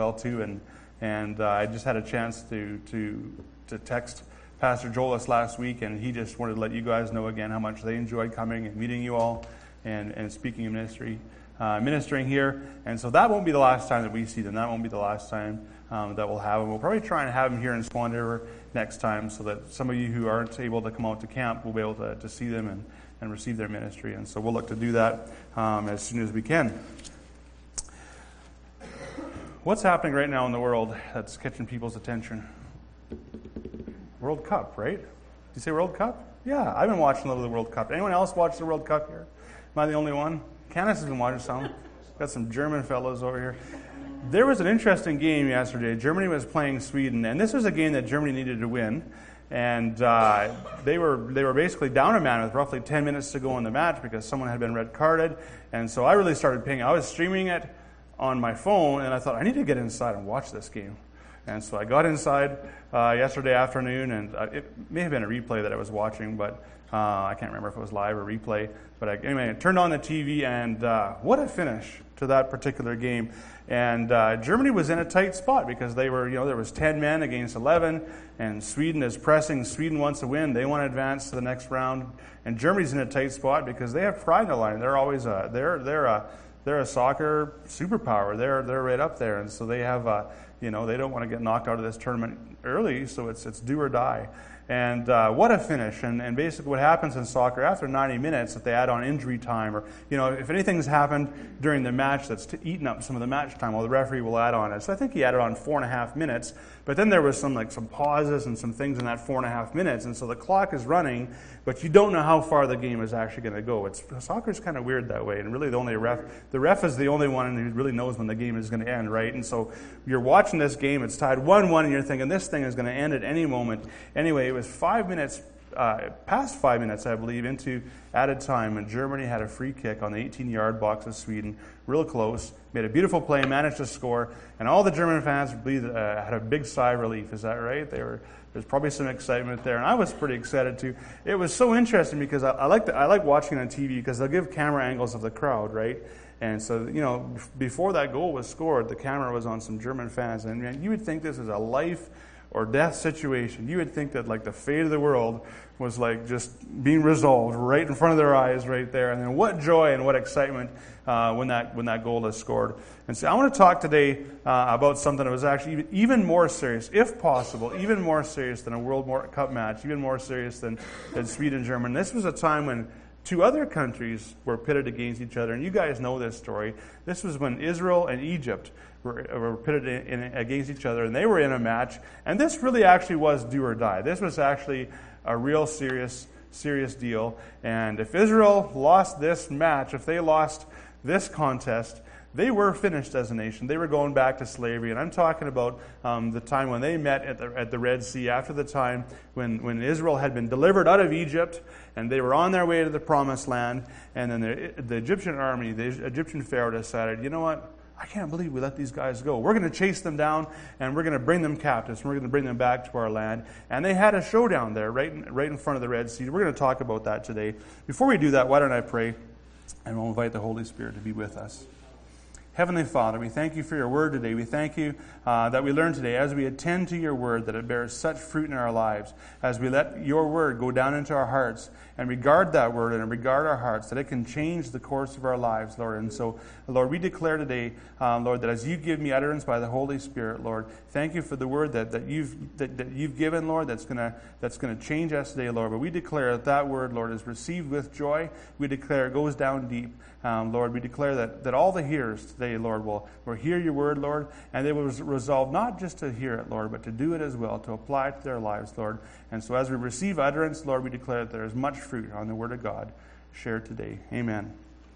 well too, and I just had a chance to text Pastor Joel last week, and he just wanted to let you guys know again how much they enjoyed coming and meeting you all and speaking in ministering here. And so that won't be the last time that we see them. That won't be the last time that we'll have them. We'll probably try and have them here in Swan River next time, so that some of you who aren't able to come out to camp will be able to see them and receive their ministry. And so we'll look to do that as soon as we can. What's happening right now in the world that's catching people's attention? World Cup, right? Did you say World Cup? Yeah, I've been watching a little of the World Cup. Anyone else watch the World Cup here? Am I the only one? Candace has been watching some. Got some German fellows over here. There was an interesting game yesterday. Germany was playing Sweden, and this was a game that Germany needed to win. And they were basically down a man with roughly 10 minutes to go in the match because someone had been red carded. And so I really started paying. I was streaming it on my phone, and I thought, I need to get inside and watch this game. And so I got inside yesterday afternoon, and it may have been a replay that I was watching, but I can't remember if it was live or replay. But anyway, I turned on the TV, and what a finish to that particular game. And Germany was in a tight spot because they were, there was 10 men against 11, and Sweden is pressing. Sweden wants to win. They want to advance to the next round. And Germany's in a tight spot because they have pride in the line. They're always they're a soccer superpower. They're right up there, and so they have they don't want to get knocked out of this tournament early, so it's do or die. And what a finish. And basically what happens in soccer, after 90 minutes, if they add on injury time, or, if anything's happened during the match that's eaten up some of the match time, well, the referee will add on it. So I think he added on 4.5 minutes, but then there was some pauses and some things in that 4.5 minutes, and so the clock is running, but you don't know how far the game is actually going to go. Soccer's kind of weird that way, and really the ref is the only one who really knows when the game is going to end, right? And so you're watching this game, it's tied 1-1, and you're thinking this thing is going to end at any moment. Anyway, it was 5 minutes, past 5 minutes, I believe, into added time, and Germany had a free kick on the 18-yard box of Sweden, real close, made a beautiful play, managed to score, and all the German fans had a big sigh of relief. Is that right? There's probably some excitement there, and I was pretty excited too. It was so interesting because I like watching on TV because they'll give camera angles of the crowd, right? And so, before that goal was scored, the camera was on some German fans, and man, you would think this is a life or death situation. You would think that the fate of the world was just being resolved right in front of their eyes right there. And then what joy and what excitement when that goal is scored. And so I want to talk today about something that was actually even more serious, if possible, even more serious than a World Cup match, even more serious than Sweden and Germany. This was a time when two other countries were pitted against each other, and you guys know this story. This was when Israel and Egypt were pitted against each other, and they were in a match. And this really actually was do or die. This was actually a real serious deal. And if Israel lost this match, if they lost this contest, they were finished as a nation. They were going back to slavery. And I'm talking about the time when they met at the Red Sea, after the time when Israel had been delivered out of Egypt, and they were on their way to the Promised Land. And then the Egyptian army, the Egyptian Pharaoh decided, you know what? I can't believe we let these guys go. We're going to chase them down, and we're going to bring them captives, and we're going to bring them back to our land. And they had a showdown there right in front of the Red Sea. We're going to talk about that today. Before we do that, why don't I pray, and we'll invite the Holy Spirit to be with us. Heavenly Father, we thank you for your word today. We thank you that we learn today, as we attend to your word, that it bears such fruit in our lives, as we let your word go down into our hearts and regard that word and regard our hearts, that it can change the course of our lives, Lord. And so, Lord, we declare today, Lord, that as you give me utterance by the Holy Spirit, Lord, thank you for the word that you've given, Lord, that's going to change us today, Lord. But we declare that word, Lord, is received with joy. We declare it goes down deep. Lord, we declare that all the hearers today, Lord, will hear your word, Lord, and they will resolve not just to hear it, Lord, but to do it as well, to apply it to their lives, Lord. And so as we receive utterance, Lord, we declare that there is much fruit on the word of God shared today. Amen.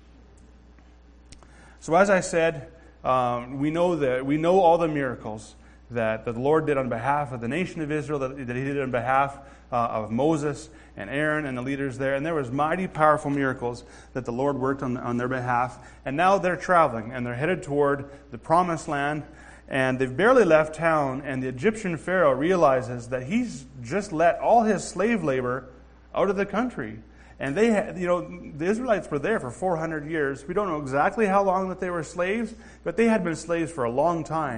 So as I said, we know all the miracles that the Lord did on behalf of the nation of Israel, that he did on behalf of Moses and Aaron and the leaders there. And there was mighty powerful miracles that the Lord worked on their behalf. And now they're traveling, and they're headed toward the Promised Land. And they've barely left town, and the Egyptian Pharaoh realizes that he's just let all his slave labor out of the country. And they had, the Israelites were there for 400 years. We don't know exactly how long that they were slaves, but they had been slaves for a long time.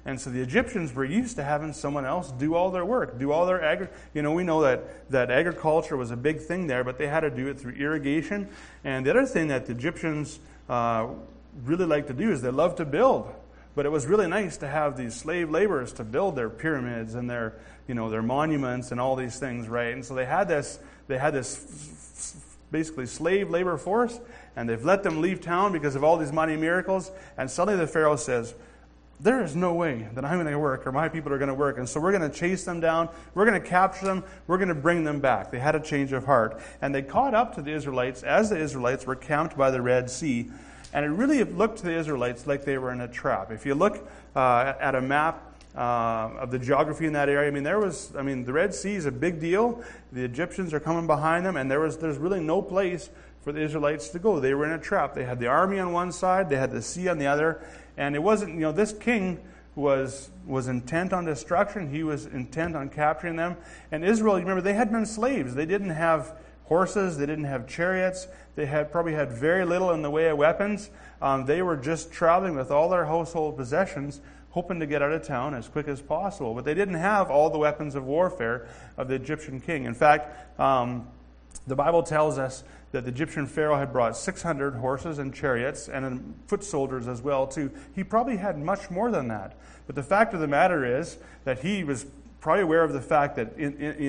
And so the Egyptians were used to having someone else do all their work, do all their we know that agriculture was a big thing there, but they had to do it through irrigation. And the other thing that the Egyptians really like to do is they love to build. But it was really nice to have these slave laborers to build their pyramids and their monuments and all these things, right? And so they had this basically slave labor force, and they've let them leave town because of all these mighty miracles. And suddenly the Pharaoh says, there is no way that I'm going to work or my people are going to work. And so we're going to chase them down. We're going to capture them. We're going to bring them back. They had a change of heart. And they caught up to the Israelites as the Israelites were camped by the Red Sea. And it really looked to the Israelites like they were in a trap. If you look at a map of the geography in that area, the Red Sea is a big deal. The Egyptians are coming behind them, and there's really no place for the Israelites to go. They were in a trap. They had the army on one side, they had the sea on the other, and it wasn't, this king was intent on destruction. He was intent on capturing them. And Israel, remember, they had been slaves. They didn't have horses, they didn't have chariots, they probably had very little in the way of weapons. They were just traveling with all their household possessions, hoping to get out of town as quick as possible. But they didn't have all the weapons of warfare of the Egyptian king. In fact, the Bible tells us that the Egyptian Pharaoh had brought 600 horses and chariots and foot soldiers as well too. He probably had much more than that. But the fact of the matter is that he was probably aware of the fact that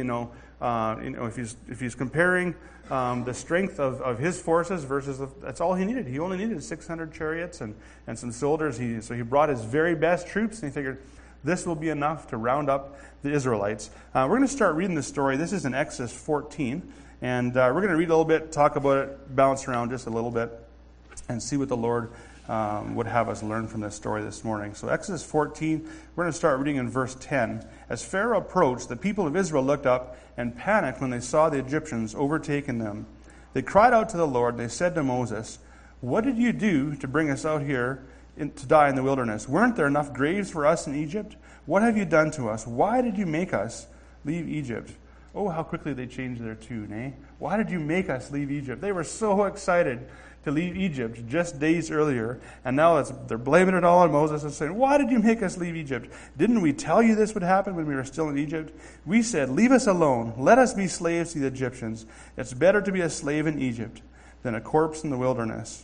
if he's comparing the strength of his forces versus that's all he needed. He only needed 600 chariots and some soldiers. So he brought his very best troops, and he figured this will be enough to round up the Israelites. We're going to start reading the story. This is in Exodus 14, and we're going to read a little bit, talk about it, bounce around just a little bit, and see what the Lord would have us learn from this story this morning. So Exodus 14, we're going to start reading in verse 10. As Pharaoh approached, the people of Israel looked up and panicked when they saw the Egyptians overtaking them. They cried out to the Lord. They said to Moses, "What did you do to bring us out here to die in the wilderness? Weren't there enough graves for us in Egypt? What have you done to us? Why did you make us leave Egypt?" Oh, how quickly they changed their tune, eh? Why did you make us leave Egypt? They were so excited to leave Egypt just days earlier, and now they're blaming it all on Moses and saying, "Why did you make us leave Egypt? Didn't we tell you this would happen when we were still in Egypt? We said, 'Leave us alone. Let us be slaves to the Egyptians. It's better to be a slave in Egypt than a corpse in the wilderness.'"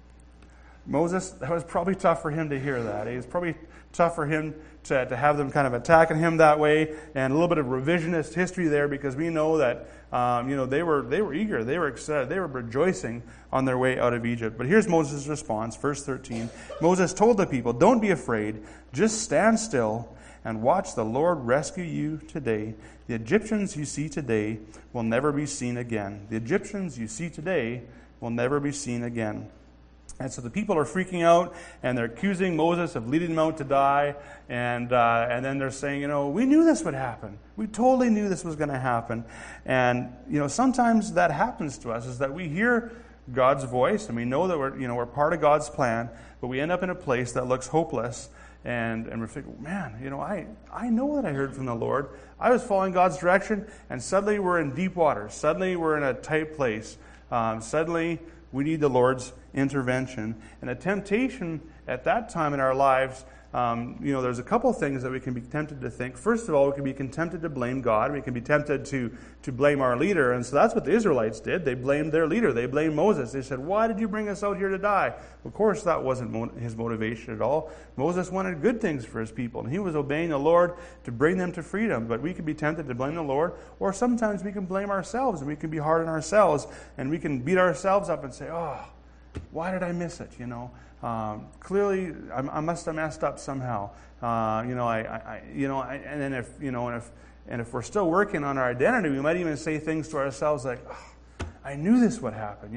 Moses, that was probably tough for him to hear that. It was probably tough for him to have them kind of attacking him that way, and a little bit of revisionist history there, because we know that they were eager, they were excited, they were rejoicing on their way out of Egypt. But here's Moses' response, verse 13. Moses told the people, "Don't be afraid, just stand still and watch the Lord rescue you today. The Egyptians you see today will never be seen again." The Egyptians you see today will never be seen again. And so the people are freaking out, and they're accusing Moses of leading them out to die. And then they're saying, "We knew this would happen. We totally knew this was going to happen." And sometimes that happens to us, is that we hear God's voice, and we know that we're part of God's plan, but we end up in a place that looks hopeless, and we're thinking, "Man, I know that I heard from the Lord. I was following God's direction, and suddenly we're in deep waters. Suddenly we're in a tight place. Suddenly we need the Lord's intervention." And a temptation at that time in our lives, there's a couple things that we can be tempted to think. First of all, we can be tempted to blame God. We can be tempted to blame our leader. And so that's what the Israelites did. They blamed their leader. They blamed Moses. They said, "Why did you bring us out here to die?" Of course, that wasn't his motivation at all. Moses wanted good things for his people, and he was obeying the Lord to bring them to freedom. But we can be tempted to blame the Lord, or sometimes we can blame ourselves, and we can be hard on ourselves, and we can beat ourselves up and say, "Oh, why did I miss it? Clearly, I must have messed up somehow. And then if we're still working on our identity, we might even say things to ourselves like, "Oh, I knew this would happen.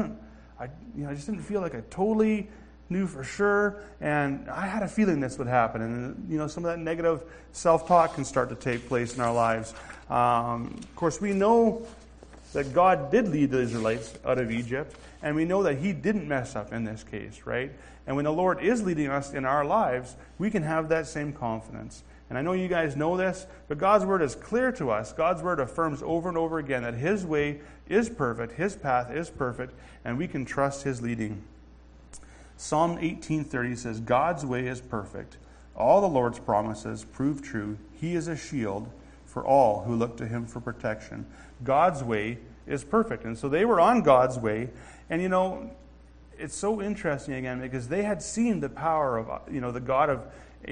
I just didn't feel like I totally knew for sure, and I had a feeling this would happen." And some of that negative self-talk can start to take place in our lives. Of course, we know that God did lead the Israelites out of Egypt, and we know that He didn't mess up in this case, right? And when the Lord is leading us in our lives, we can have that same confidence. And I know you guys know this, but God's Word is clear to us. God's Word affirms over and over again that His way is perfect, His path is perfect, and we can trust His leading. Psalm 18:30 says, "God's way is perfect. All the Lord's promises prove true. He is a shield for all who look to him for protection. God's way is perfect. And so they were on God's way. And it's so interesting again because they had seen the power of, the God of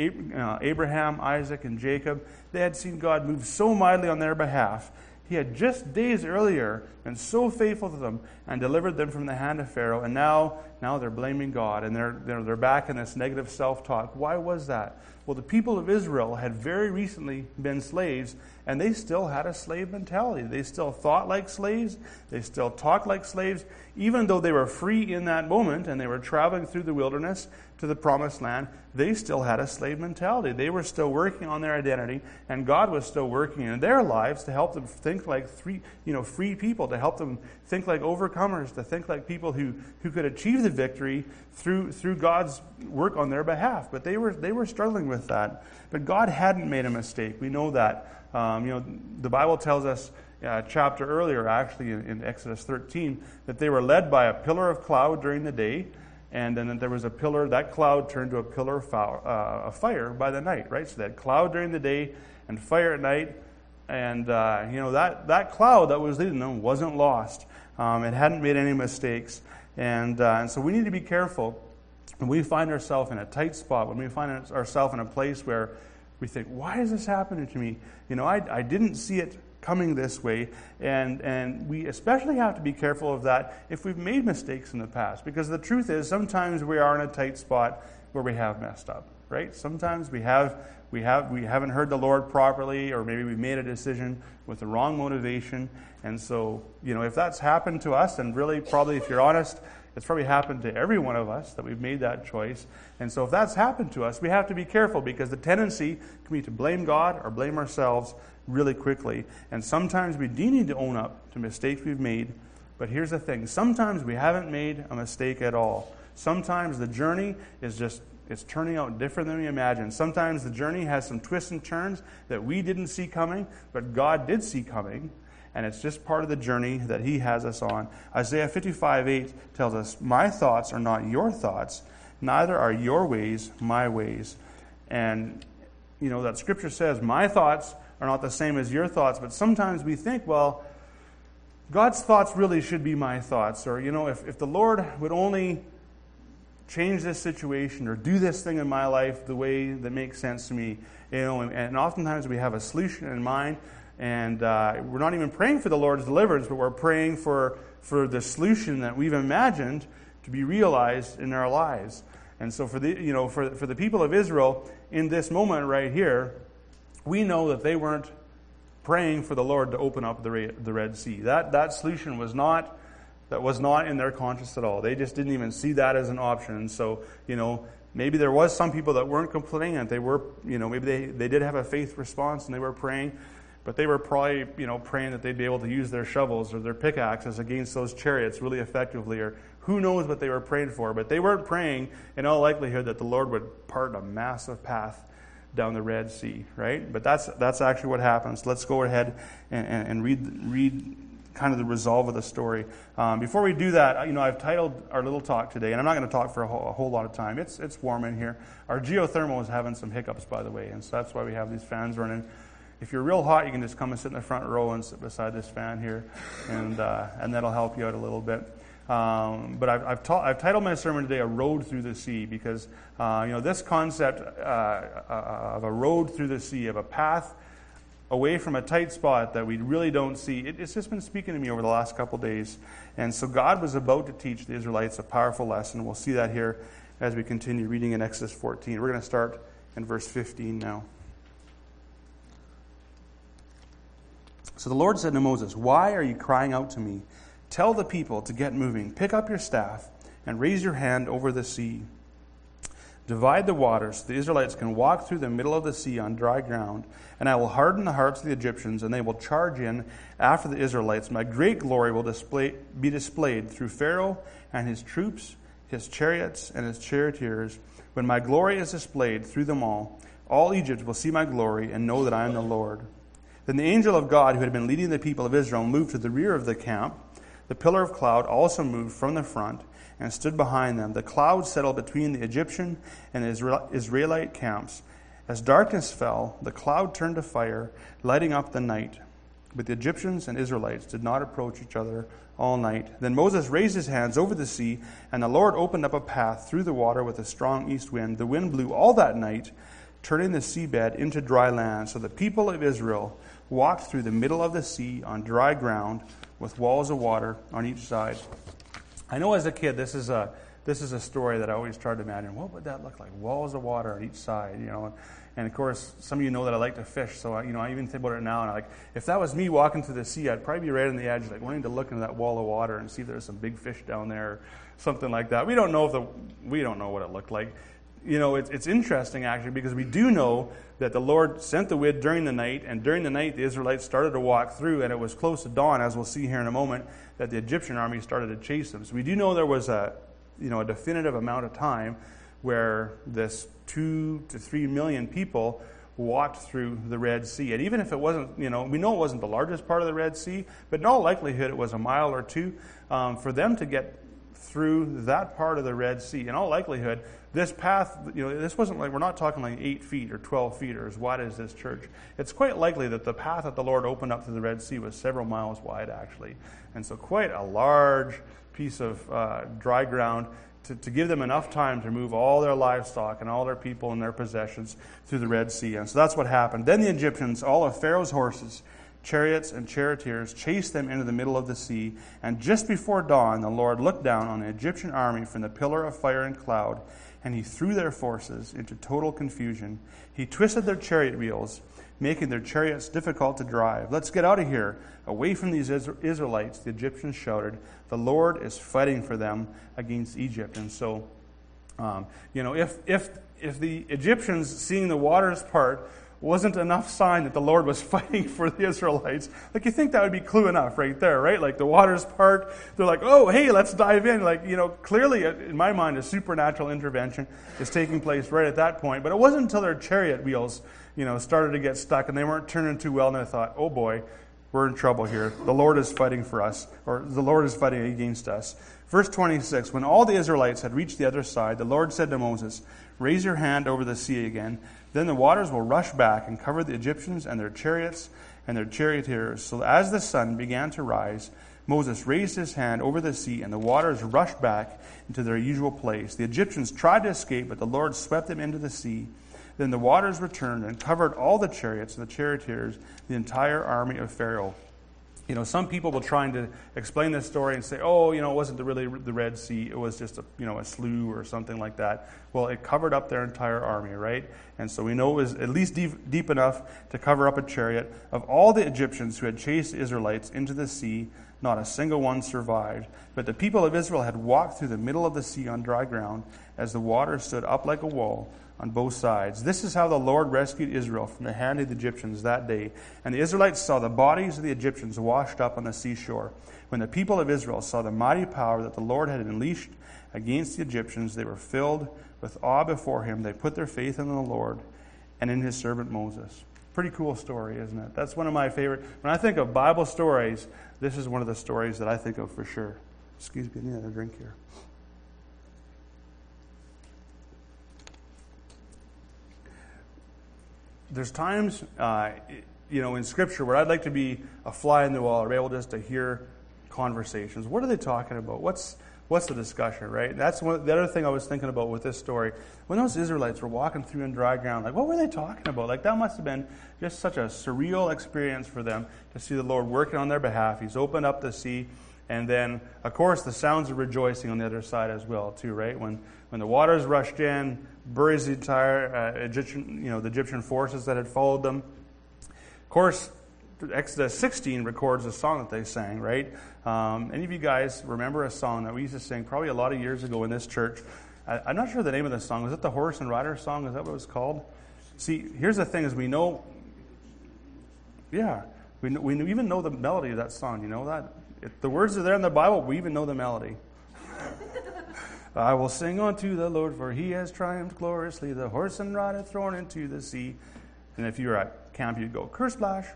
Abraham, Isaac, and Jacob. They had seen God move so mightily on their behalf. He had just days earlier been so faithful to them and delivered them from the hand of Pharaoh. And now they're blaming God, and they're back in this negative self-talk. Why was that? Well, the people of Israel had very recently been slaves, and they still had a slave mentality. They still thought like slaves. They still talked like slaves. Even though they were free in that moment and they were traveling through the wilderness to the promised land, they still had a slave mentality. They were still working on their identity, and God was still working in their lives to help them think like free people, to help them think like overcomers, to think like people who could achieve the victory through God's work on their behalf. But they were struggling with that. But God hadn't made a mistake. We know that. The Bible tells us a chapter earlier, actually in Exodus 13, that they were led by a pillar of cloud during the day, and then that there was a pillar, that cloud turned to a pillar of fire by the night, right? So they had cloud during the day and fire at night, and that cloud that was leading them wasn't lost. It hadn't made any mistakes, and so we need to be careful when we find ourselves in a tight spot, when we find ourselves in a place where we think, why is this happening to me? I didn't see it coming this way, and we especially have to be careful of that if we've made mistakes in the past, because the truth is sometimes we are in a tight spot where we have messed up, right? Sometimes we haven't heard the Lord properly, or maybe we made a decision with the wrong motivation. And so if that's happened to us, and really probably, if you're honest, it's probably happened to every one of us that we've made that choice. And so if that's happened to us, we have to be careful, because the tendency can be to blame God or blame ourselves really quickly. And sometimes we do need to own up to mistakes we've made. But here's the thing. Sometimes we haven't made a mistake at all. Sometimes the journey it's turning out different than we imagined. Sometimes the journey has some twists and turns that we didn't see coming, but God did see coming. And it's just part of the journey that he has us on. Isaiah 55:8 tells us, my thoughts are not your thoughts, neither are your ways my ways. And, that scripture says, my thoughts are not the same as your thoughts. But sometimes we think, well, God's thoughts really should be my thoughts. Or, if the Lord would only change this situation or do this thing in my life the way that makes sense to me. And oftentimes we have a solution in mind. And we're not even praying for the Lord's deliverance, but we're praying for the solution that we've imagined to be realized in our lives. And so for the people of Israel in this moment right here, we know that they weren't praying for the Lord to open up the Red Sea. That solution was not in their conscience at all. They just didn't even see that as an option. And so maybe there was some people that weren't complaining, and they were maybe they did have a faith response and they were praying. But they were probably, praying that they'd be able to use their shovels or their pickaxes against those chariots really effectively, or who knows what they were praying for. But they weren't praying, in all likelihood, that the Lord would part a massive path down the Red Sea, right? But that's actually what happens. Let's go ahead and read kind of the resolve of the story. Before we do that, I've titled our little talk today, and I'm not going to talk for a whole lot of time. It's warm in here. Our geothermal is having some hiccups, by the way, and so that's why we have these fans running. If you're real hot, you can just come and sit in the front row and sit beside this fan here, and that'll help you out a little bit. But I've titled my sermon today "A Road Through the Sea," because this concept of a road through the sea, of a path away from a tight spot that we really don't see, it's just been speaking to me over the last couple days. And so God was about to teach the Israelites a powerful lesson. We'll see that here as we continue reading in Exodus 14. We're going to start in verse 15 now. So the Lord said to Moses, "Why are you crying out to me? Tell the people to get moving. Pick up your staff and raise your hand over the sea. Divide the waters so the Israelites can walk through the middle of the sea on dry ground. And I will harden the hearts of the Egyptians, and they will charge in after the Israelites. My great glory will be displayed through Pharaoh and his troops, his chariots, and his charioteers. When my glory is displayed through them all Egypt will see my glory and know that I am the Lord." Then the angel of God, who had been leading the people of Israel, moved to the rear of the camp. The pillar of cloud also moved from the front and stood behind them. The cloud settled between the Egyptian and the Israelite camps, As darkness fell, the cloud turned to fire, lighting up the night. But the Egyptians and Israelites did not approach each other all night. Then Moses raised his hands over the sea, and the Lord opened up a path through the water with a strong east wind. The wind blew all that night, turning the seabed into dry land. So the people of Israel walked through the middle of the sea on dry ground with walls of water on each side. I know as a kid, this is a story that I always tried to imagine. What would that look like? Walls of water on each side, you know. And of course, some of you know that I like to fish, so I even think about it now. And like, if that was me walking through the sea, I'd probably be right on the edge, like wanting to look into that wall of water and see if there's some big fish down there, or something like that. We don't know what it looked like. You know, it's interesting actually, because we do know that the Lord sent the wind during the night, and during the night the Israelites started to walk through, and it was close to dawn, as we'll see here in a moment, that the Egyptian army started to chase them. So we do know there was a definitive amount of time where this 2 to 3 million people walked through the Red Sea. And even if it wasn't, we know it wasn't the largest part of the Red Sea, but in all likelihood it was a mile or two. For them to get through that part of the Red Sea, in all likelihood, this path, this wasn't like, we're not talking like 8 feet or 12 feet or as wide as this church. It's quite likely that the path that the Lord opened up to the Red Sea was several miles wide, actually. And so quite a large piece of dry ground to give them enough time to move all their livestock and all their people and their possessions through the Red Sea. And so that's what happened. Then the Egyptians, all of Pharaoh's horses, chariots, and charioteers, chased them into the middle of the sea. And just before dawn, the Lord looked down on the Egyptian army from the pillar of fire and cloud, and he threw their forces into total confusion. He twisted their chariot wheels, making their chariots difficult to drive. "Let's get out of here, away from these Israelites," the Egyptians shouted. "The Lord is fighting for them against Egypt." And so, if the Egyptians seeing the waters part wasn't enough sign that the Lord was fighting for the Israelites, like, you think that would be clue enough right there, right? Like, the waters part, they're like, oh, hey, let's dive in. Like, clearly, in my mind, a supernatural intervention is taking place right at that point. But it wasn't until their chariot wheels, started to get stuck and they weren't turning too well, and they thought, oh boy, we're in trouble here. The Lord is fighting for us, or the Lord is fighting against us. Verse 26, when all the Israelites had reached the other side, the Lord said to Moses, "Raise your hand over the sea again. Then the waters will rush back and cover the Egyptians and their chariots and their charioteers." So as the sun began to rise, Moses raised his hand over the sea, and the waters rushed back into their usual place. The Egyptians tried to escape, but the Lord swept them into the sea. Then the waters returned and covered all the chariots and the charioteers, the entire army of Pharaoh. Some people will try to explain this story and say, oh, it wasn't really the Red Sea, it was just a slough or something like that. Well, it covered up their entire army, right? And so we know it was at least deep enough to cover up a chariot. Of all the Egyptians who had chased the Israelites into the sea, not a single one survived. But the people of Israel had walked through the middle of the sea on dry ground, as the water stood up like a wall on both sides. This is how the Lord rescued Israel from the hand of the Egyptians that day. And the Israelites saw the bodies of the Egyptians washed up on the seashore. When the people of Israel saw the mighty power that the Lord had unleashed against the Egyptians, they were filled with awe before him. They put their faith in the Lord and in his servant Moses. Pretty cool story, isn't it? That's one of my favorite. When I think of Bible stories, this is one of the stories that I think of for sure. Excuse me, I need another drink here. There's times, in Scripture where I'd like to be a fly in the wall, or be able just to hear conversations. What are they talking about? What's the discussion, right? That's the other thing I was thinking about with this story. When those Israelites were walking through in dry ground, like, what were they talking about? Like, that must have been just such a surreal experience for them to see the Lord working on their behalf. He's opened up the sea, and then, of course, the sounds of rejoicing on the other side as well, too, right? When the waters rushed in, buries the entire the Egyptian forces that had followed them. Of course, Exodus 16 records a song that they sang, right? Any of you guys remember a song that we used to sing probably a lot of years ago in this church? I'm not sure the name of the song. Was it the Horse and Rider song? Is that what it was called? See, here's the thing is we know, we even know the melody of that song. You know that? The words are there in the Bible. We even know the melody. I will sing unto the Lord, for he has triumphed gloriously. The horse and rider thrown into the sea. And if you were at camp, you'd go, curse splash.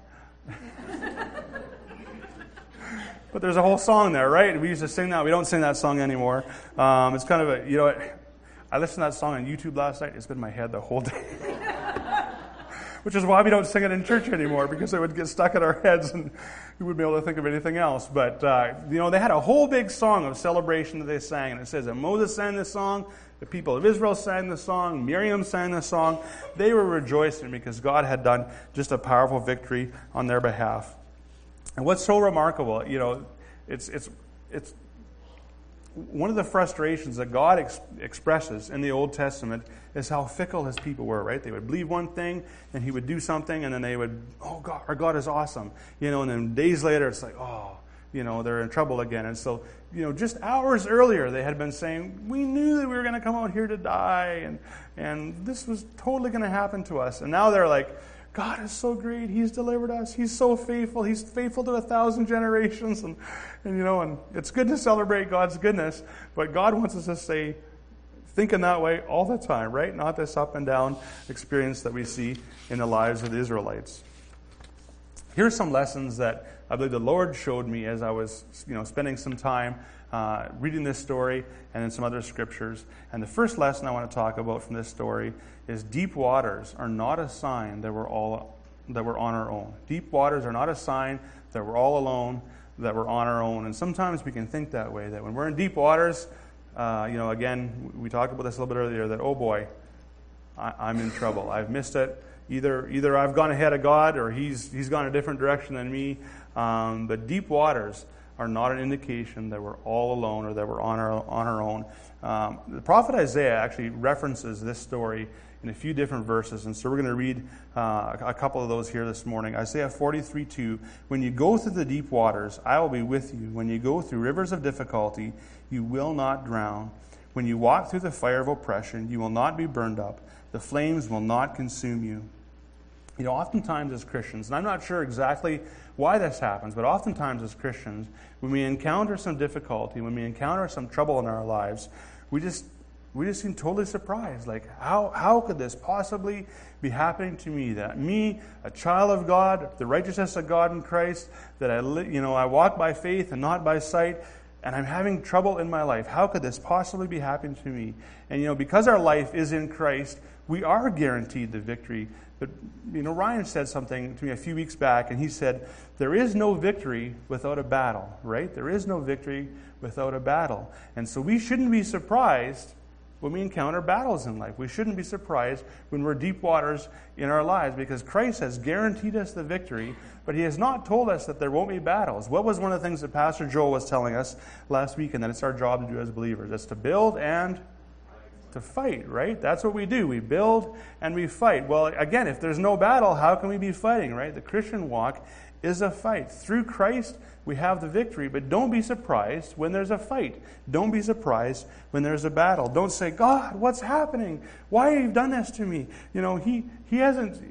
But there's a whole song there, right? We used to sing that. We don't sing that song anymore. It's kind of I listened to that song on YouTube last night. It's been in my head the whole day. which is why we don't sing it in church anymore, because it would get stuck in our heads and we wouldn't be able to think of anything else. But, they had a whole big song of celebration that they sang, and it says that Moses sang this song, the people of Israel sang this song, Miriam sang this song. They were rejoicing because God had done just a powerful victory on their behalf. And what's so remarkable, it's one of the frustrations that God expresses in the Old Testament is how fickle his people were, right? They would believe one thing, and he would do something, and then they would, oh, God, our God is awesome. And then days later, it's like, they're in trouble again. And so, just hours earlier, they had been saying, we knew that we were going to come out here to die, and this was totally going to happen to us. And now they're like, God is so great. He's delivered us. He's so faithful. He's faithful to 1,000 generations. And it's good to celebrate God's goodness, but God wants us to say, thinking that way all the time, right? Not this up and down experience that we see in the lives of the Israelites. Here are some lessons that I believe the Lord showed me as I was, spending some time reading this story and then some other scriptures. And the first lesson I want to talk about from this story is deep waters are not a sign that we're on our own. Deep waters are not a sign that we're all alone, that we're on our own. And sometimes we can think that way, that when we're in deep waters, again, we talked about this a little bit earlier, that, oh boy, I'm in trouble. I've missed it. Either I've gone ahead of God or he's gone a different direction than me. But deep waters are not an indication that we're all alone or that we're on our own. The prophet Isaiah actually references this story in a few different verses, and so we're going to read a couple of those here this morning. Isaiah 43:2, when you go through the deep waters, I will be with you. When you go through rivers of difficulty, you will not drown. When you walk through the fire of oppression, you will not be burned up. The flames will not consume you. Oftentimes as Christians, and I'm not sure exactly why this happens, but oftentimes as Christians, when we encounter some difficulty, when we encounter some trouble in our lives, we just seem totally surprised. Like, how could this possibly be happening to me? That me, a child of God, the righteousness of God in Christ, that I walk by faith and not by sight, and I'm having trouble in my life. How could this possibly be happening to me? And because our life is in Christ, we are guaranteed the victory. But Ryan said something to me a few weeks back, and he said, there is no victory without a battle, right? There is no victory without a battle. And so we shouldn't be surprised when we encounter battles in life. We shouldn't be surprised when we're deep waters in our lives, because Christ has guaranteed us the victory, but he has not told us that there won't be battles. What was one of the things that Pastor Joel was telling us last week, and that it's our job to do as believers? It's to build and to fight, right? That's what we do. We build and we fight. Well, again, if there's no battle, how can we be fighting, right? The Christian walk is a fight. Through Christ, we have the victory, but don't be surprised when there's a fight. Don't be surprised when there's a battle. Don't say, God, what's happening? Why have you done this to me? He hasn't,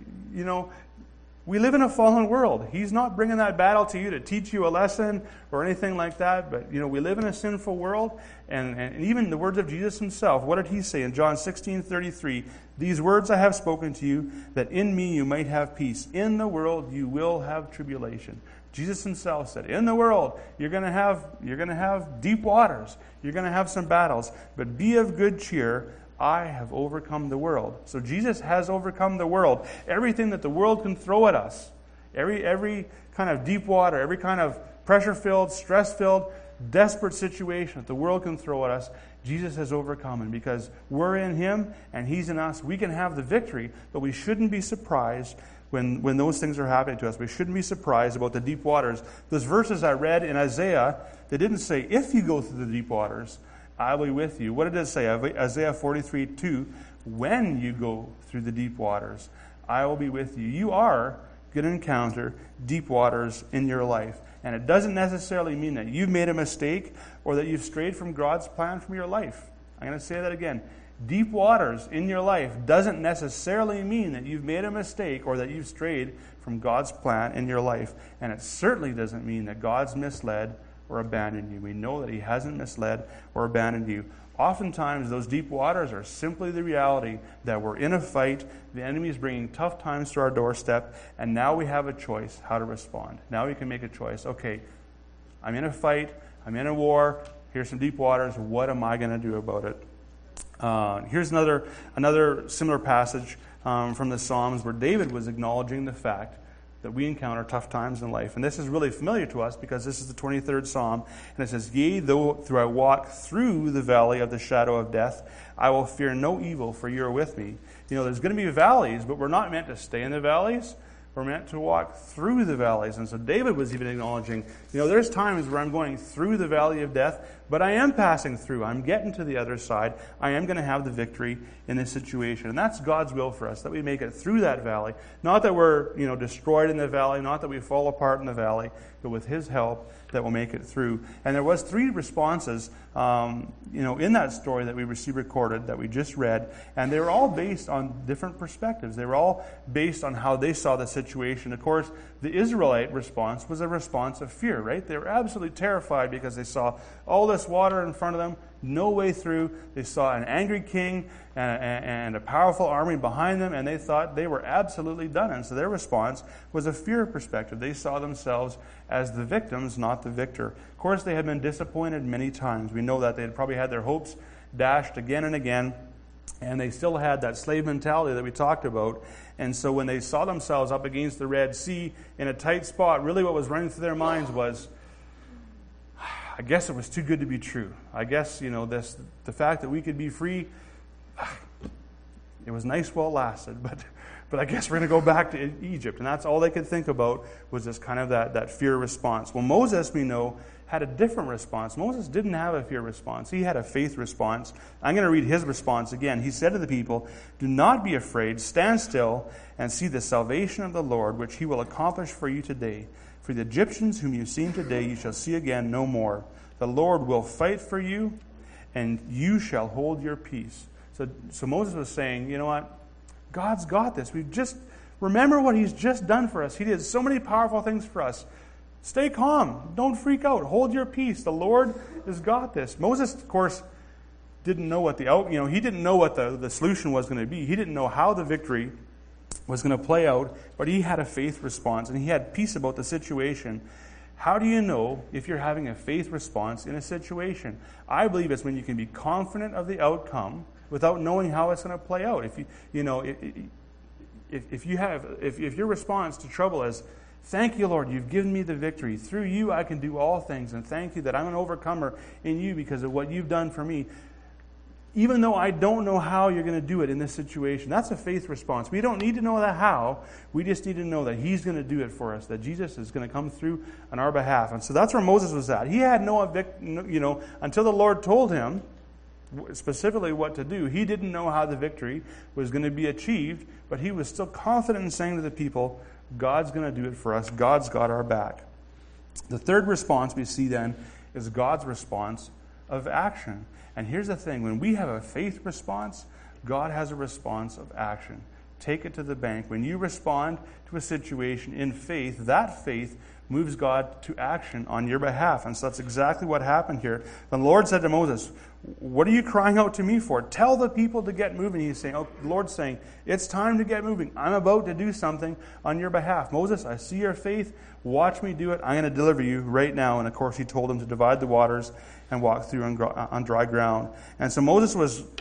we live in a fallen world. He's not bringing that battle to you to teach you a lesson or anything like that. But, we live in a sinful world. And even the words of Jesus himself, what did he say in John 16:33? These words I have spoken to you, that in me you might have peace. In the world you will have tribulation. Jesus himself said, in the world you're going to have deep waters. You're going to have some battles. But be of good cheer. I have overcome the world. So Jesus has overcome the world. Everything that the world can throw at us, every kind of deep water, every kind of pressure-filled, stress-filled, desperate situation that the world can throw at us, Jesus has overcome. And because we're in him and he's in us, we can have the victory, but we shouldn't be surprised when those things are happening to us. We shouldn't be surprised about the deep waters. Those verses I read in Isaiah, they didn't say, if you go through the deep waters, I will be with you. What did it say? Isaiah 43:2, when you go through the deep waters, I will be with you. You are going to encounter deep waters in your life. And it doesn't necessarily mean that you've made a mistake or that you've strayed from God's plan from your life. I'm going to say that again. Deep waters in your life doesn't necessarily mean that you've made a mistake or that you've strayed from God's plan in your life. And it certainly doesn't mean that God's misled or abandoned you. We know that he hasn't misled or abandoned you. Oftentimes, those deep waters are simply the reality that we're in a fight, the enemy is bringing tough times to our doorstep, and now we have a choice how to respond. Now we can make a choice. Okay, I'm in a fight, I'm in a war, here's some deep waters, what am I going to do about it? Here's another similar passage from the Psalms where David was acknowledging the fact that we encounter tough times in life. And this is really familiar to us because this is the 23rd Psalm. And it says, "Yea, though I walk through the valley of the shadow of death, I will fear no evil, for you are with me." You know, there's going to be valleys, but we're not meant to stay in the valleys. We're meant to walk through the valleys. And so David was even acknowledging, you know, there's times where I'm going through the valley of death, but I am passing through. I'm getting to the other side. I am going to have the victory in this situation. And that's God's will for us, that we make it through that valley. Not that we're, you know, destroyed in the valley, not that we fall apart in the valley, but with His help that we'll make it through. And there was 3 responses, you know, in that story that we see recorded, that we just read, and they were all based on different perspectives. They were all based on how they saw the situation. Of course, the Israelite response was a response of fear, right? They were absolutely terrified because they saw all this water in front of them, no way through. They saw an angry king and a powerful army behind them, and they thought they were absolutely done. And so their response was a fear perspective. They saw themselves as the victims, not the victor. Of course, they had been disappointed many times. We know that they had probably had their hopes dashed again and again, and they still had that slave mentality that we talked about. And so when they saw themselves up against the Red Sea in a tight spot, really what was running through their minds was, I guess it was too good to be true. I guess, you know, the fact that we could be free, it was nice while it lasted, but I guess we're going to go back to Egypt. And that's all they could think about, was this kind of that fear response. Well, Moses, we know, had a different response. Moses didn't have a fear response. He had a faith response. I'm going to read his response again. He said to the people, "Do not be afraid. Stand still and see the salvation of the Lord, which He will accomplish for you today. For the Egyptians whom you see today, you shall see again no more. The Lord will fight for you, and you shall hold your peace." So Moses was saying, you know what? God's got this. Remember what He's just done for us. He did so many powerful things for us. Stay calm. Don't freak out. Hold your peace. The Lord has got this. Moses, of course, didn't know what he didn't know what the solution was going to be. He didn't know how the victory was going to play out, but he had a faith response, and he had peace about the situation. How do you know if you're having a faith response in a situation? I believe it's when you can be confident of the outcome without knowing how it's going to play out. If your response to trouble is, "Thank you, Lord, you've given me the victory. Through you I can do all things, and thank you that I'm an overcomer in you because of what you've done for me. Even though I don't know how you're going to do it in this situation," that's a faith response. We don't need to know the how. We just need to know that He's going to do it for us, that Jesus is going to come through on our behalf. And so that's where Moses was at. He had until the Lord told him specifically what to do. He didn't know how the victory was going to be achieved, but he was still confident in saying to the people, God's going to do it for us. God's got our back. The third response we see then is God's response of action. And here's the thing. When we have a faith response, God has a response of action. Take it to the bank. When you respond to a situation in faith, that faith moves God to action on your behalf. And so that's exactly what happened here. The Lord said to Moses, "What are you crying out to me for? Tell the people to get moving." He's saying, the Lord's saying, it's time to get moving. I'm about to do something on your behalf. Moses, I see your faith. Watch me do it. I'm going to deliver you right now. And of course, He told him to divide the waters and walk through on dry ground. And so Moses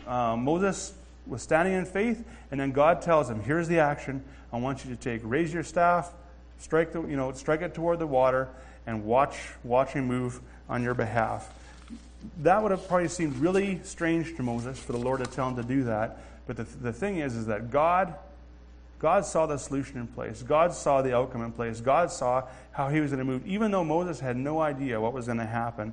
was standing in faith, and then God tells him, here's the action I want you to take. Raise your staff, strike it toward the water, and watch Him move on your behalf. That would have probably seemed really strange to Moses for the Lord to tell him to do that. But the thing is that God saw the solution in place. God saw the outcome in place. God saw how He was going to move. Even though Moses had no idea what was going to happen,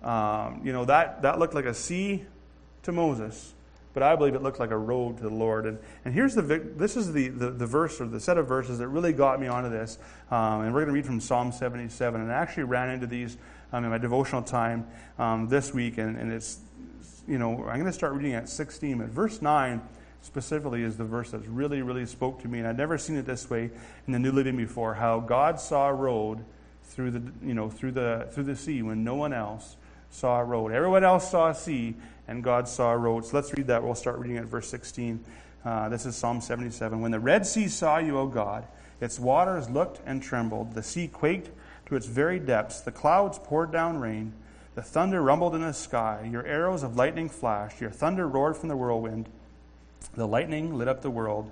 that looked like a sea to Moses, but I believe it looked like a road to the Lord. And here's this is the verse, or the set of verses that really got me onto this. And we're going to read from Psalm 77. And I actually ran into these in my devotional time this week. And it's, I'm going to start reading at 16. But verse 9 specifically is the verse that's really, really spoke to me. And I'd never seen it this way in the New Living before. How God saw a road through the sea when no one else saw a road. Everyone else saw a sea, and God saw a road. So let's read that. We'll start reading at verse 16. This is Psalm 77. When the Red Sea saw you, O God, its waters looked and trembled. The sea quaked to its very depths. The clouds poured down rain. The thunder rumbled in the sky. Your arrows of lightning flashed. Your thunder roared from the whirlwind. The lightning lit up the world.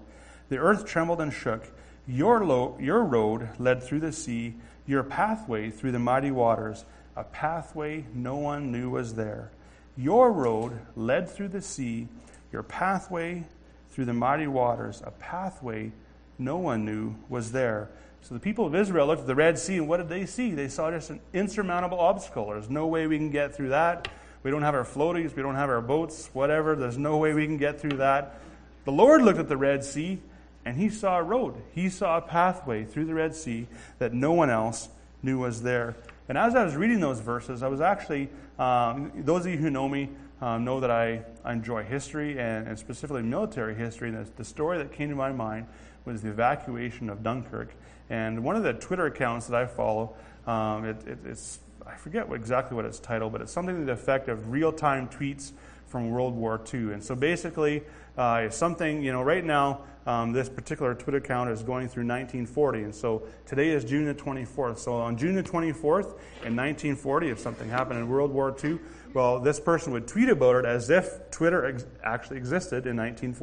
The earth trembled and shook. Your road led through the sea, your pathway through the mighty waters, a pathway no one knew was there. Your road led through the sea, your pathway through the mighty waters, a pathway no one knew was there. So the people of Israel looked at the Red Sea, and what did they see? They saw just an insurmountable obstacle. There's no way we can get through that. We don't have our floaties, we don't have our boats, whatever. There's no way we can get through that. The Lord looked at the Red Sea, and he saw a road. He saw a pathway through the Red Sea that no one else knew was there. And as I was reading those verses, I was actually, those of you who know me know that I enjoy history and specifically military history. And the story that came to my mind was the evacuation of Dunkirk. And one of the Twitter accounts that I follow, it's I forget exactly what it's titled, but it's something to the effect of real-time tweets from World War II. And so basically, it's something, right now, this particular Twitter account is going through 1940. And so today is June the 24th. So on June the 24th in 1940, if something happened in World War II, well, this person would tweet about it as if Twitter actually existed in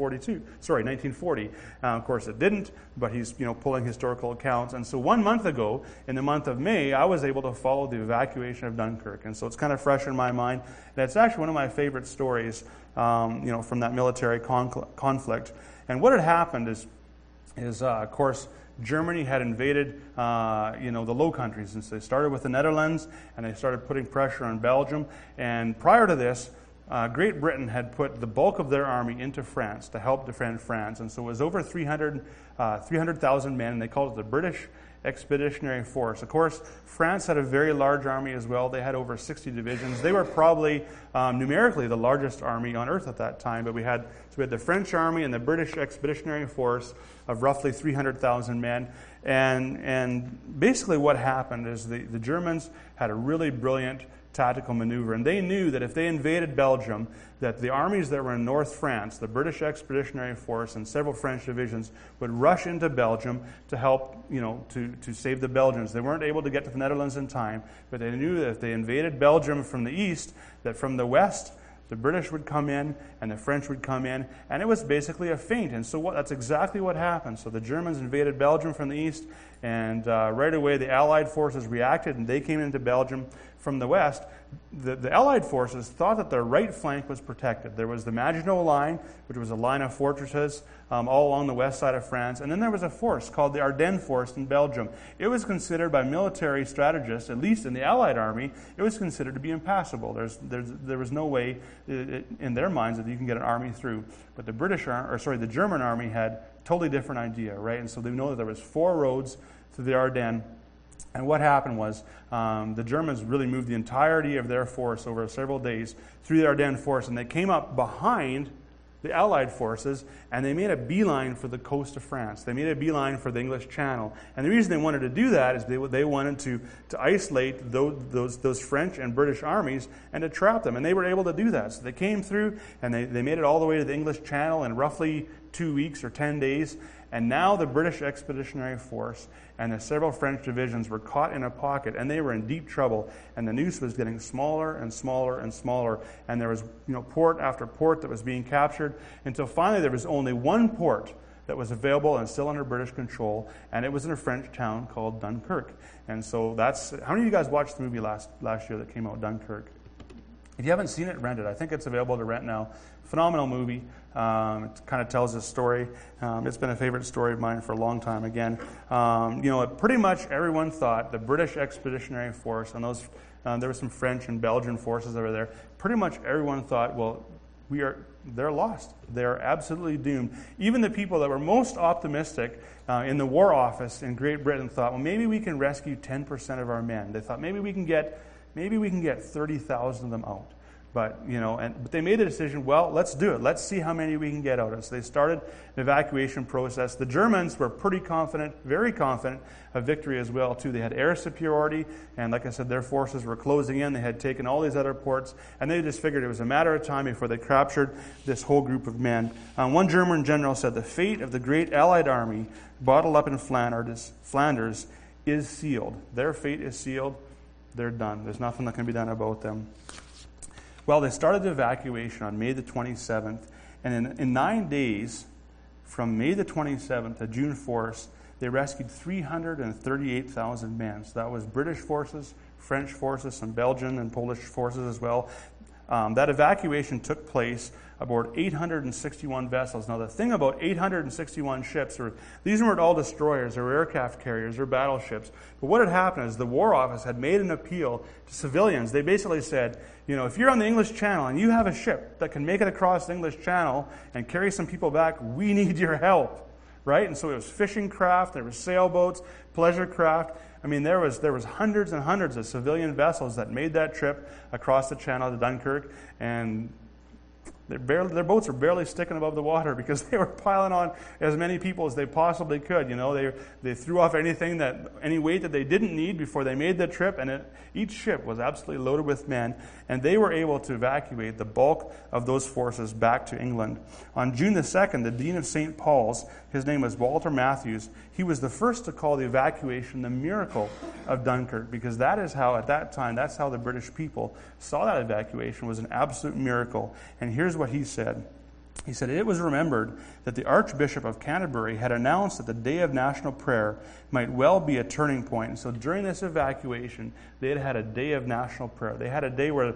1940. Of course, it didn't, but he's pulling historical accounts. And so 1 month ago, in the month of May, I was able to follow the evacuation of Dunkirk. And so it's kind of fresh in my mind. And it's actually one of my favorite stories, from that military conflict. And what had happened is of course, Germany had invaded, the Low Countries. And so they started with the Netherlands, and they started putting pressure on Belgium. And prior to this, Great Britain had put the bulk of their army into France to help defend France. And so it was over 300,000 men, and they called it the British Expeditionary Force. Of course, France had a very large army as well. They had over 60 divisions. They were probably numerically the largest army on earth at that time. But we had the French army and the British Expeditionary Force of roughly 300,000 men. And basically what happened is the Germans had a really brilliant tactical maneuver. And they knew that if they invaded Belgium, that the armies that were in North France, the British Expeditionary Force and several French divisions, would rush into Belgium to help, to save the Belgians. They weren't able to get to the Netherlands in time, but they knew that if they invaded Belgium from the east, that from the west, the British would come in and the French would come in, and it was basically a feint. And so that's exactly what happened. So the Germans invaded Belgium from the east, and right away the Allied forces reacted, and they came into Belgium from the west. The Allied forces thought that their right flank was protected. There was the Maginot Line, which was a line of fortresses all along the west side of France, and then there was a force called the Ardennes Force in Belgium. It was considered by military strategists, at least in the Allied army, it was considered to be impassable. There was no way in their minds that you can get an army through. But the German army had a totally different idea, right? And so they know that there was 4 roads to the Ardennes. And what happened was the Germans really moved the entirety of their force over several days through the Ardennes Force, and they came up behind the Allied forces, and they made a beeline for the coast of France. They made a beeline for the English Channel. And the reason they wanted to do that is they wanted to isolate those French and British armies and to trap them. And they were able to do that. So they came through, and they made it all the way to the English Channel in roughly 2 weeks or 10 days. And now the British Expeditionary Force and the several French divisions were caught in a pocket, and they were in deep trouble. And the noose was getting smaller and smaller and smaller. And there was port after port that was being captured until finally there was only one port that was available and still under British control, and it was in a French town called Dunkirk. And so how many of you guys watched the movie last year that came out, Dunkirk? If you haven't seen it, rent it. I think it's available to rent now. Phenomenal movie. It kind of tells this story. It's been a favorite story of mine for a long time. Again, pretty much everyone thought the British Expeditionary Force and there were some French and Belgian forces that were there. Pretty much everyone thought, well, they're lost. They're absolutely doomed. Even the people that were most optimistic in the War Office in Great Britain thought, well, maybe we can rescue 10% of our men. They thought maybe we can get 30,000 of them out. But they made a decision, well, let's do it. Let's see how many we can get out of. So they started an evacuation process. The Germans were pretty confident, very confident of victory as well, too. They had air superiority, and like I said, their forces were closing in. They had taken all these other ports, and they just figured it was a matter of time before they captured this whole group of men. One German general said, the fate of the great Allied army bottled up in Flanders is sealed. Their fate is sealed. They're done. There's nothing that can be done about them. Well, they started the evacuation on May the 27th, and in 9 days, from May the 27th to June 4th, they rescued 338,000 men. So that was British forces, French forces, some Belgian and Polish forces as well. That evacuation took place aboard 861 vessels. Now, the thing about 861 ships, these weren't all destroyers or aircraft carriers or battleships. But what had happened is the War Office had made an appeal to civilians. They basically said, if you're on the English Channel and you have a ship that can make it across the English Channel and carry some people back, we need your help. Right? And so it was fishing craft, there were sailboats, pleasure craft. I mean, there was hundreds and hundreds of civilian vessels that made that trip across the channel to Dunkirk, and their boats were barely sticking above the water because they were piling on as many people as they possibly could. They threw off any weight that they didn't need before they made the trip, and each ship was absolutely loaded with men, and they were able to evacuate the bulk of those forces back to England. On June the 2nd, the Dean of St. Paul's, his name was Walter Matthews, he was the first to call the evacuation the miracle of Dunkirk, because that is how, at that time, that's how the British people saw that evacuation was an absolute miracle. And here's what he said. He said, "It was remembered that the Archbishop of Canterbury had announced that the day of national prayer might well be a turning point." And so during this evacuation, they had a day of national prayer. They had a day where,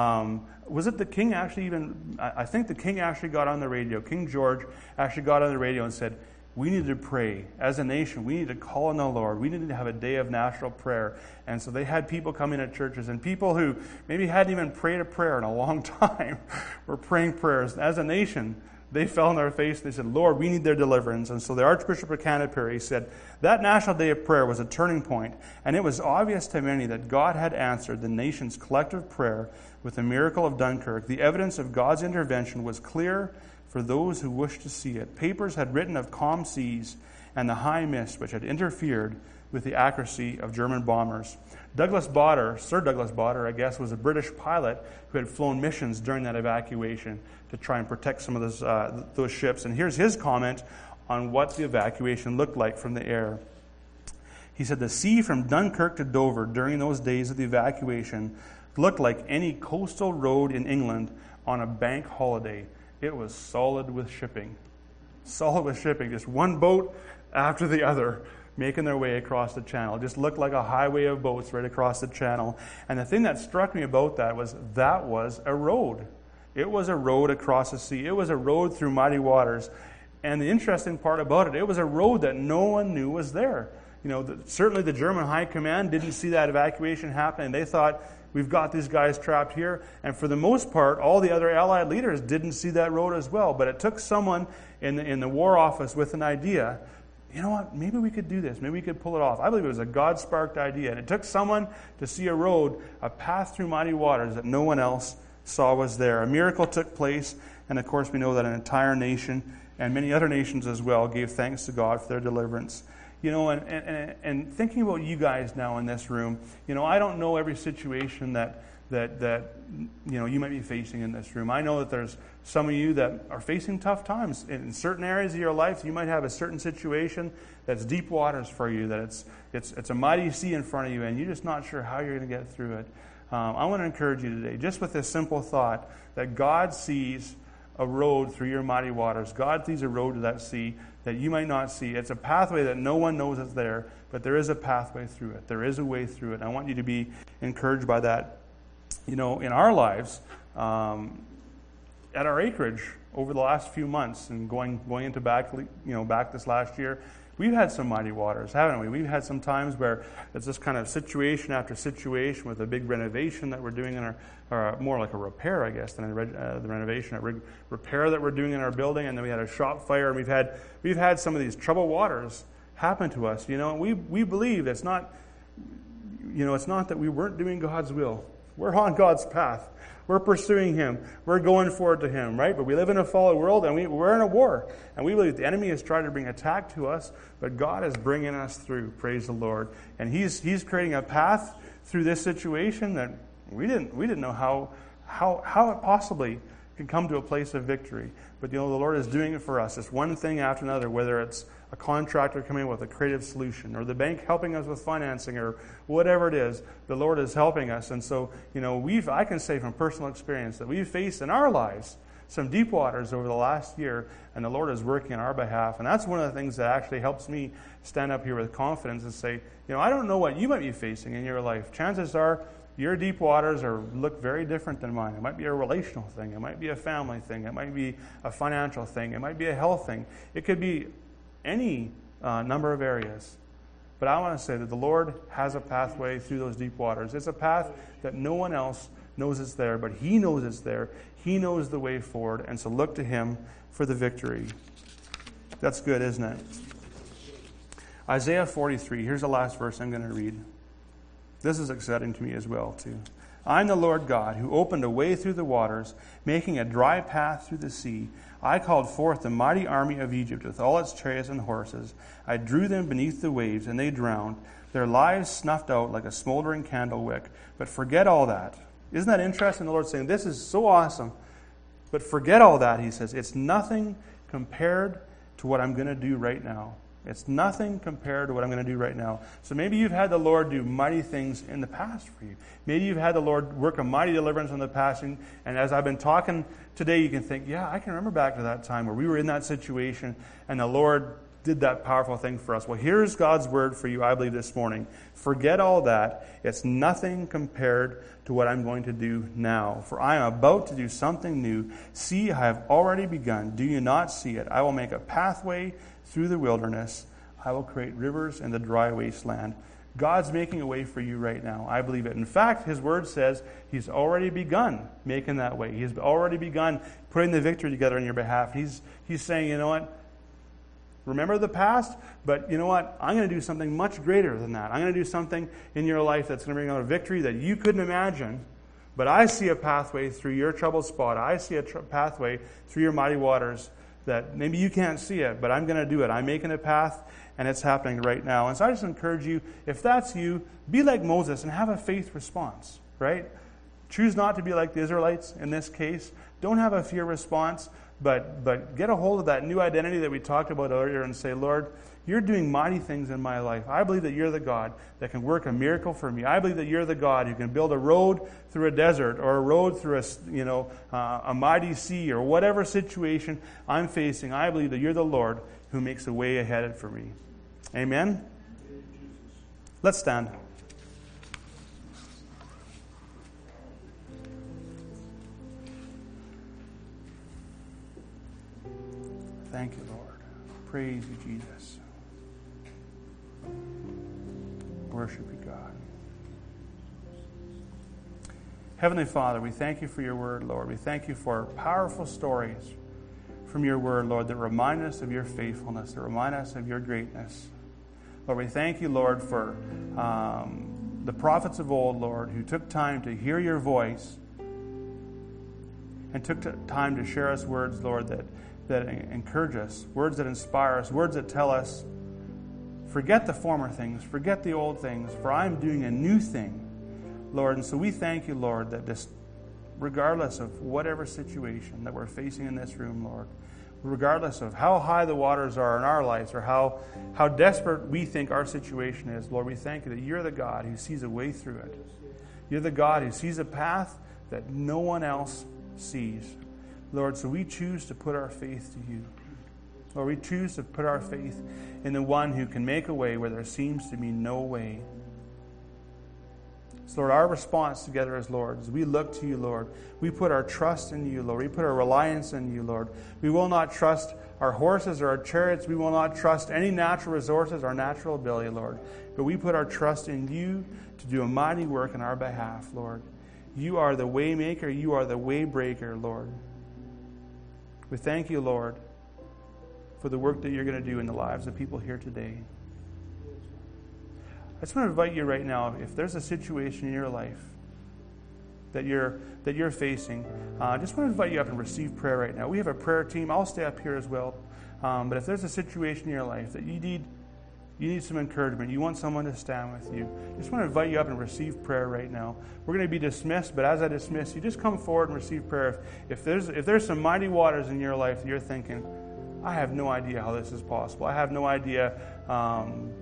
was it the king actually even, I think the king actually got on the radio. King George actually got on the radio and said, we need to pray. As a nation, we need to call on the Lord. We need to have a day of national prayer. And so they had people come in at churches, and people who maybe hadn't even prayed a prayer in a long time were praying prayers. As a nation, they fell on their face. They said, Lord, we need their deliverance. And so the Archbishop of Canterbury said that National Day of Prayer was a turning point, and it was obvious to many that God had answered the nation's collective prayer with the miracle of Dunkirk. The evidence of God's intervention was clear for those who wished to see it. Papers had written of calm seas and the high mist which had interfered with the accuracy of German bombers. Douglas Bader, Sir Douglas Bader, I guess, was a British pilot who had flown missions during that evacuation to try and protect some of those ships. And here's his comment on what the evacuation looked like from the air. He said, "The sea from Dunkirk to Dover during those days of the evacuation looked like any coastal road in England on a bank holiday. It was solid with shipping. Solid with shipping. Just one boat after the other making their way across the channel. It just looked like a highway of boats right across the channel. And the thing that struck me about that was a road. It was a road across the sea. It was a road through mighty waters. And the interesting part about it, it was a road that no one knew was there. Certainly the German High Command didn't see that evacuation happen, and they thought, we've got these guys trapped here. And for the most part, all the other Allied leaders didn't see that road as well. But it took someone in the War Office with an idea. You know what? Maybe we could do this. Maybe we could pull it off. I believe it was a God-sparked idea. And it took someone to see a road, a path through mighty waters that no one else saw was there. A miracle took place. And of course, we know that an entire nation and many other nations as well gave thanks to God for their deliverance. And thinking about you guys now in this room, I don't know every situation that you might be facing in this room. I know that there's some of you that are facing tough times. In certain areas of your life, you might have a certain situation that's deep waters for you, that it's a mighty sea in front of you, and you're just not sure how you're going to get through it. I want to encourage you today, just with this simple thought, that God sees a road through your mighty waters. God sees a road to that sea that you might not see. It's a pathway that no one knows is there, but there is a pathway through it. There is a way through it. I want you to be encouraged by that. In our lives, at our acreage over the last few months and going into back this last year, we've had some mighty waters, haven't we? We've had some times where it's this kind of situation after situation with a big renovation that we're doing in our more like a repair, I guess, than the renovation, a repair that we're doing in our building, and then we had a shop fire, and we've had some of these troubled waters happen to us. And we believe it's not that we weren't doing God's will. We're on God's path. We're pursuing Him. We're going forward to Him, right? But we live in a fallen world, and we're in a war. And we believe the enemy is trying to bring attack to us, but God is bringing us through. Praise the Lord. And He's creating a path through this situation that we didn't know how it possibly could come to a place of victory. But the Lord is doing it for us. It's one thing after another, whether it's a contractor coming with a creative solution, or the bank helping us with financing, or whatever it is, the Lord is helping us. And so, I can say from personal experience that we've faced in our lives some deep waters over the last year, and the Lord is working on our behalf. And that's one of the things that actually helps me stand up here with confidence and say, I don't know what you might be facing in your life. Chances are your deep waters look very different than mine. It might be a relational thing. It might be a family thing. It might be a financial thing. It might be a health thing. It could be any number of areas. But I want to say that the Lord has a pathway through those deep waters. It's a path that no one else knows it's there, but He knows it's there. He knows the way forward, and so look to Him for the victory. That's good, isn't it? Isaiah 43, here's the last verse I'm going to read. This is exciting to me as well, too. I'm the Lord God, who opened a way through the waters, making a dry path through the sea. I called forth the mighty army of Egypt with all its chariots and horses. I drew them beneath the waves, and they drowned. Their lives snuffed out like a smoldering candle wick. But forget all that. Isn't that interesting? The Lord's saying, this is so awesome. But forget all that, He says. It's nothing compared to what I'm going to do right now. It's nothing compared to what I'm going to do right now. So maybe you've had the Lord do mighty things in the past for you. Maybe you've had the Lord work a mighty deliverance in the past. And as I've been talking today, you can think, I can remember back to that time where we were in that situation and the Lord did that powerful thing for us. Well, here's God's word for you, I believe, this morning. Forget all that. It's nothing compared to what I'm going to do now. For I am about to do something new. See, I have already begun. Do you not see it? I will make a pathway through the wilderness. I will create rivers in the dry wasteland. God's making a way for you right now. I believe it. In fact, His word says He's already begun making that way. He's already begun putting the victory together on your behalf. He's saying, you know what? Remember the past, but you know what? I'm going to do something much greater than that. I'm going to do something in your life that's going to bring out a victory that you couldn't imagine. But I see a pathway through your troubled spot. I see a pathway through your mighty waters that maybe you can't see it, but I'm going to do it. I'm making a path, and it's happening right now. And so I just encourage you, if that's you, be like Moses and have a faith response, right? Choose not to be like the Israelites in this case. Don't have a fear response, but get a hold of that new identity that we talked about earlier and say, Lord, you're doing mighty things in my life. I believe that you're the God that can work a miracle for me. I believe that you're the God who can build a road through a desert or a road through a mighty sea or whatever situation I'm facing. I believe that you're the Lord who makes a way ahead for me. Amen? Let's stand. Thank you, Lord. Praise you, Jesus. Worship you, God. Heavenly Father, we thank you for your word, Lord. We thank you for powerful stories from your word, Lord, that remind us of your faithfulness, that remind us of your greatness. Lord, we thank you, Lord, for the prophets of old, Lord, who took time to hear your voice and took time to share us words, Lord, that encourage us, words that inspire us, words that tell us, forget the former things, forget the old things, for I'm doing a new thing, Lord. And so we thank you, Lord, that just regardless of whatever situation that we're facing in this room, Lord, regardless of how high the waters are in our lives or how desperate we think our situation is, Lord, we thank you that you're the God who sees a way through it. You're the God who sees a path that no one else sees. Lord, so we choose to put our faith to you. Lord, we choose to put our faith in the one who can make a way where there seems to be no way. So, Lord, our response together as Lord, as we look to you, Lord, we put our trust in you, Lord. We put our reliance in you, Lord. We will not trust our horses or our chariots. We will not trust any natural resources, our natural ability, Lord. But we put our trust in you to do a mighty work in our behalf, Lord. You are the way maker. You are the way breaker, Lord. We thank you, Lord, for the work that you're going to do in the lives of people here today. I just want to invite you right now, if there's a situation in your life that you're facing, I just want to invite you up and receive prayer right now. We have a prayer team. I'll stay up here as well. But if there's a situation in your life that you need some encouragement, you want someone to stand with you, I just want to invite you up and receive prayer right now. We're going to be dismissed, but as I dismiss you, just come forward and receive prayer. If there's some mighty waters in your life that you're thinking, I have no idea how this is possible. I have no idea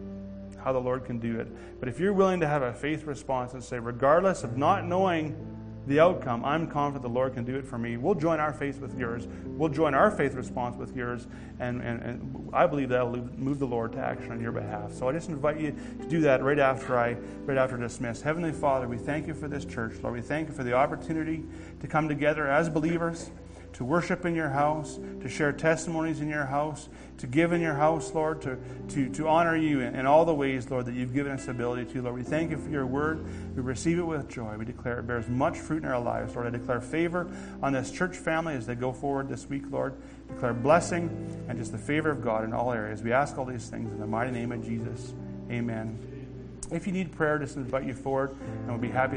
how the Lord can do it. But if you're willing to have a faith response and say, regardless of not knowing the outcome, I'm confident the Lord can do it for me. We'll join our faith with yours. We'll join our faith response with yours, and I believe that will move the Lord to action on your behalf. So I just invite you to do that right after dismiss. Heavenly Father, we thank you for this church, Lord. We thank you for the opportunity to come together as believers, to worship in your house, to share testimonies in your house, to give in your house, Lord, to honor you in all the ways, Lord, that you've given us the ability to. Lord, we thank you for your word. We receive it with joy. We declare it bears much fruit in our lives, Lord. I declare favor on this church family as they go forward this week, Lord. Declare blessing and just the favor of God in all areas. We ask all these things in the mighty name of Jesus. Amen. If you need prayer, just invite you forward, and we'll be happy